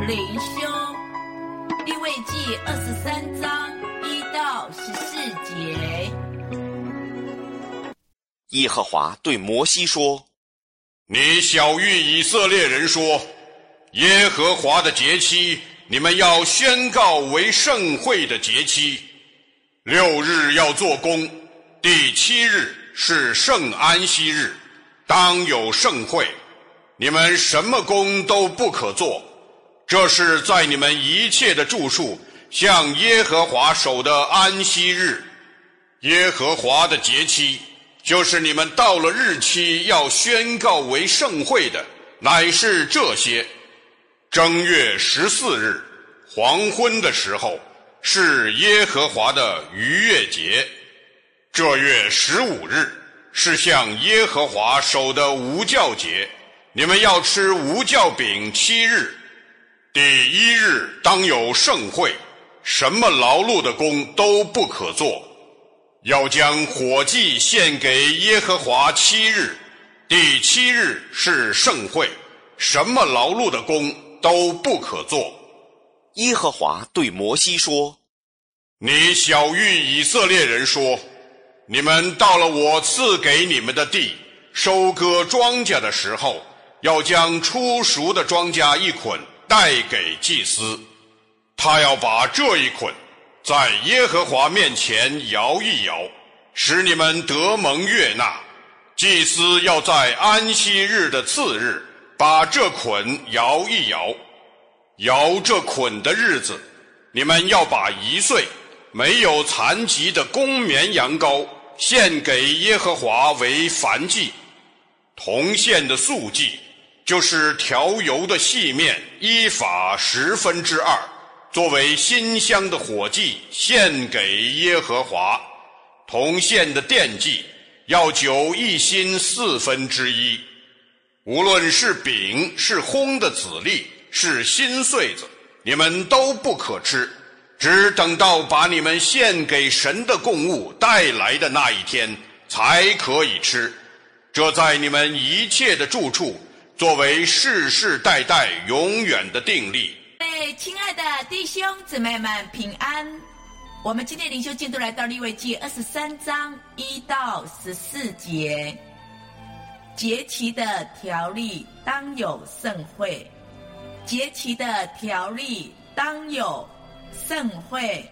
灵修，利未记23章1到14节。 耶和华对摩西说： 你晓谕以色列人说，耶和华的节期，你们要宣告为盛会的节期。6日要做工，第7日是圣安息日，当有盛会。你们什么工都不可做，这是在你们一切的住处向耶和华守的安息日。耶和华的节期，就是你们到了日期要宣告为盛会的，乃是这些：正月14日黄昏的时候，是耶和华的逾越节。这月15日是向耶和华守的无酵节，你们要吃无酵饼7日。第1日当有盛会，什么劳碌的工都不可做，要将火祭献给耶和华7日。第7日是盛会，什么劳碌的工都不可做。 耶和华对摩西说： 你晓谕以色列人说，你们到了我赐给你们的地，收割庄稼的时候，要将初熟的庄稼一捆带给祭司，他要把这一捆在耶和华面前摇一摇，使你们得蒙悦纳。祭司要在安息日的次日把这捆摇一摇。摇这捆的日子，你们要把1岁没有残疾的公绵羊羔献给耶和华为燔祭。同献的素祭，就是调油的细面1法2/10，作为馨香的火祭献给耶和华。同献的奠祭，要酒1薪1/4。无论是饼，是烘的籽粒，是新穗子，你们都不可吃，只等到把你们献给神的供物带来的那一天，才可以吃。这在你们一切的住处，作为世世代代永远的定例。 亲爱的弟兄姊妹们平安。我们今天灵修进度来到利未记23章1到14节。节期的条例当有盛会，节期的条例当有盛会。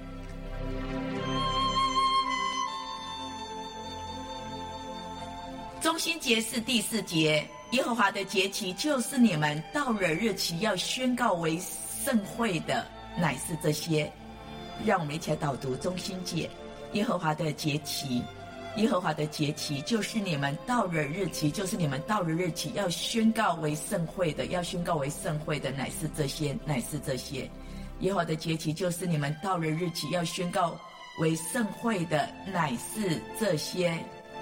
中心节是第4节，耶和华的节期就是你们到了日期要宣告为盛会的，乃是这些。让我们一起来导读中心节。耶和华的节期，耶和华的节期就是你们到了日期，就是你们到了日期要宣告为盛会的，要宣告为盛会的，乃是这些，乃是这些。耶和华的节期就是你们到了日期要宣告为盛会的，乃是这些。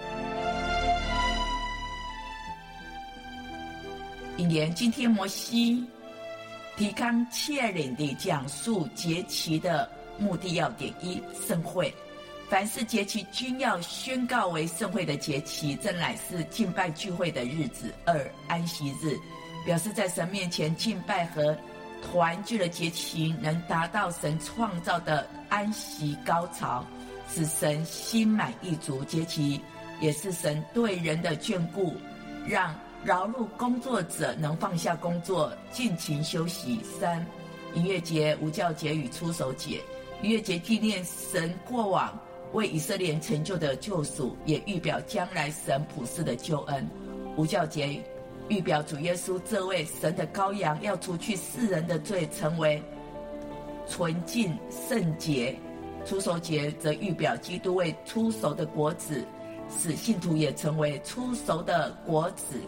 引言：今天摩西提纲挈领地讲述节期的目的要点：1、盛会。凡是节期均要宣告为盛会的节期，这乃是敬拜聚会的日子。2、安息日，表示在神面前敬拜和团聚的节期，能达到神创造的安息高潮，使神心满意足。节期也是神对人的眷顾，让劳碌工作者能放下工作，尽情休息。3、逾越节、无酵节与初熟节。逾越节纪念神过往为以色列人成就的救赎，也预表将来神普世的救恩。无酵节预表主耶稣这位神的羔羊要除去世人的罪，成为纯净圣洁。初熟节则预表基督为初熟的果子，使信徒也成为初熟的果子。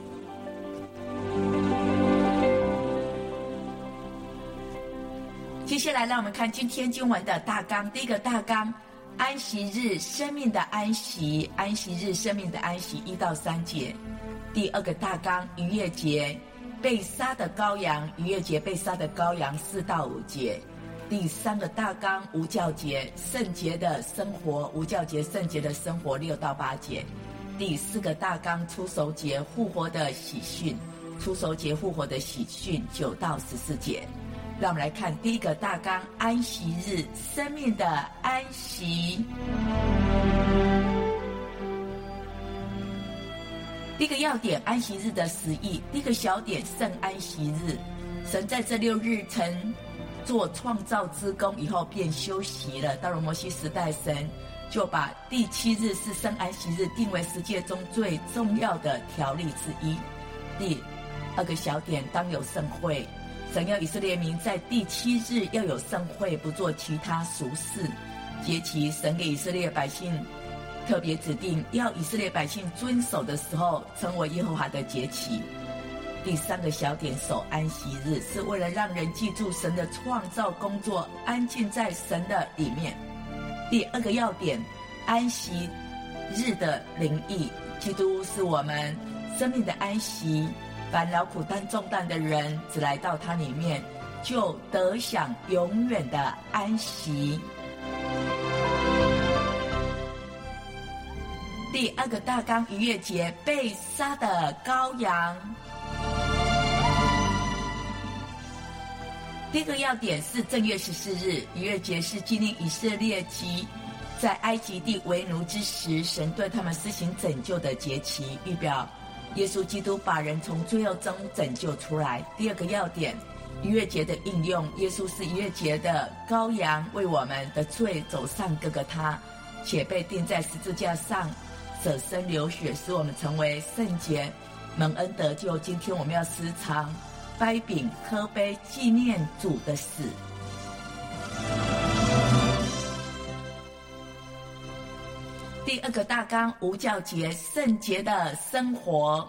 接下来让我们看今天经文的大纲。第一个大纲，安息日，生命的安息，安息日，生命的安息1到3节。第二个大纲，逾越节，被杀的羔羊，逾越节被杀的羔羊4到5节。第三个大纲，无酵节，圣洁的生活，无酵节，圣洁的生活6到8节。第4个大纲，初熟节，复活的喜讯，初熟节复活的喜讯9到14节。 让我们来看第一个大纲：安息日，生命的安息。第一个要点，安息日的实义。第一个小点，圣安息日。神在这6日曾做创造之功以后，便休息了。到了摩西时代，神就把第7日是圣安息日定为十诫中最重要的条例之一。第2个小点，当有盛会。神要以色列民在第7日要有盛会，不做其他俗事。节期，神给以色列百姓特别指定，要以色列百姓遵守的时候，称为耶和华的节期。第3个小点，守安息日，是为了让人记住神的创造工作，安静在神的里面。第2个要点，安息日的灵意。基督是我们生命的安息，凡劳苦担重担的人，只来到他里面，就得享永远的安息。第2个大纲，逾越节，被杀的羔羊。第1个要点是正月14日，逾越节是纪念以色列及在埃及地为奴之时，神对他们施行拯救的节期，预表耶稣基督把人从罪恶中拯救出来。第2个要点，逾越节的应用，耶稣是逾越节的羔羊，为我们的罪走上各个他，且被钉在十字架上，舍身流血，使我们成为圣洁，蒙恩得救。今天我们要时常掰饼喝杯，纪念主的死。第2个大纲，无酵节，圣洁的生活。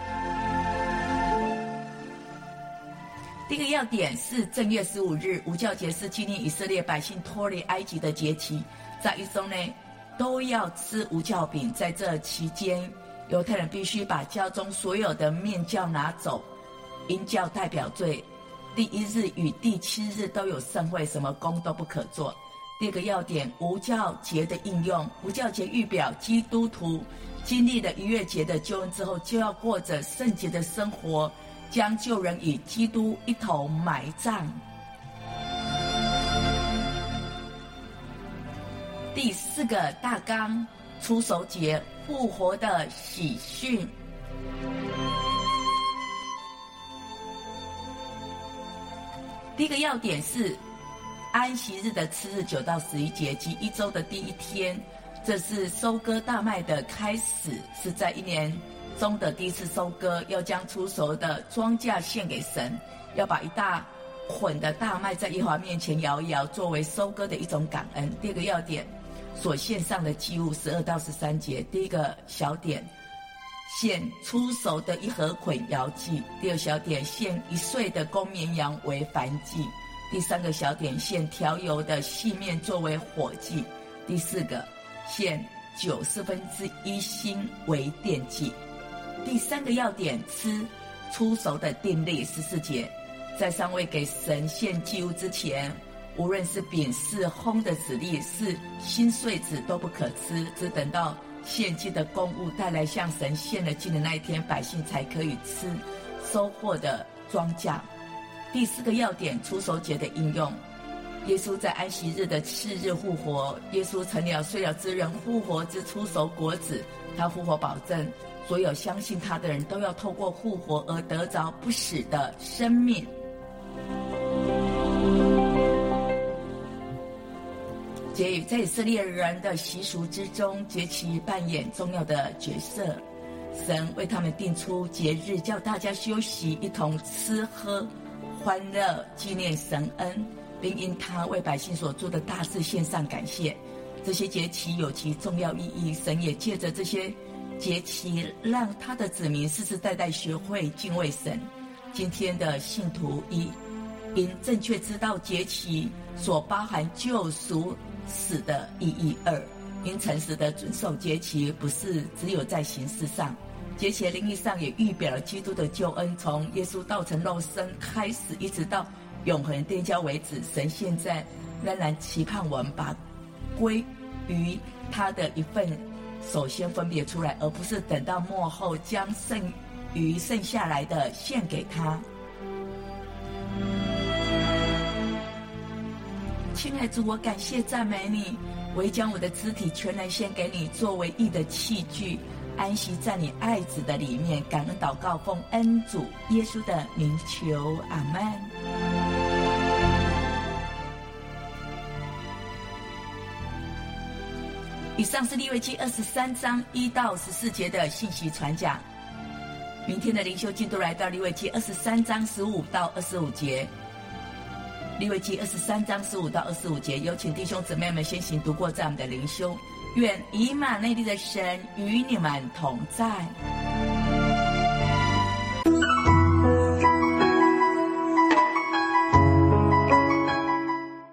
第1个要点是正月15日，无酵节是纪念以色列百姓脱离埃及的节期，在一周内都要吃无酵饼。在这期间，犹太人必须把家中所有的面酵拿走，因酵代表罪。第1日与第7日都有盛会，什么工都不可做。第2个要点，无酵节的应用。无酵节预表基督徒经历了逾越节的救恩之后，就要过着圣洁的生活，将旧人与基督一同埋葬。第4个大纲，初熟节，复活的喜讯。第1个要点是安息日的次日9到11节及1周的第1天，这是收割大麦的开始，是在1年中的第1次收割，要将出熟的庄稼献给神，要把一大捆的大麦在耶和华面前摇一摇，作为收割的一种感恩。第2个要点，所献上的祭物12到13节。第1个小点，献出熟的1禾捆摇祭。第2小点，献1岁的公绵羊为燔祭。第3个小点，献调油的细面作为火祭。第4个，献1/90薪为奠祭。第3个要点，吃出熟的订例14节，在尚未给神献祭物之前，无论是饼是烘的子粒是新穗子都不可吃，只等到献祭的供物带来向神献了祭的那一天，百姓才可以吃收获的庄稼。第4个要点，初熟节的应用。耶稣在安息日的次日复活，耶稣成了睡了之人复活之初熟果子，他复活保证所有相信他的人都要透过复活而得着不死的生命。节语在以色列人的习俗之中，节期扮演重要的角色。神为他们定出节日，叫大家休息，一同吃喝欢乐，纪念神恩，并因他为百姓所做的大事献上感谢。这些节期有其重要意义，神也借着这些节期让他的子民世世代代学会敬畏神。今天的信徒因正确知道节期所包含救赎死的意义；2，因诚实的遵守节期，不是只有在形式上，节期的灵意上也预表了基督的救恩，从耶稣道成肉身开始，一直到永恒奠交为止。神现在仍然期盼我们把归于他的一份首先分别出来，而不是等到末后将剩下来的献给他。 亲爱主，我感谢赞美你，我也将我的肢体全然献给你，作为义的器具，安息在你爱子的里面。感恩祷告，奉恩主耶稣的名求，阿们。以上是利未记23章1到14节的信息传讲。明天的灵修进度来到利未记23章15到25节。利未记23章15到25节，有请弟兄姊妹们先行读过这样的灵修。愿以马内利的神与你们同在。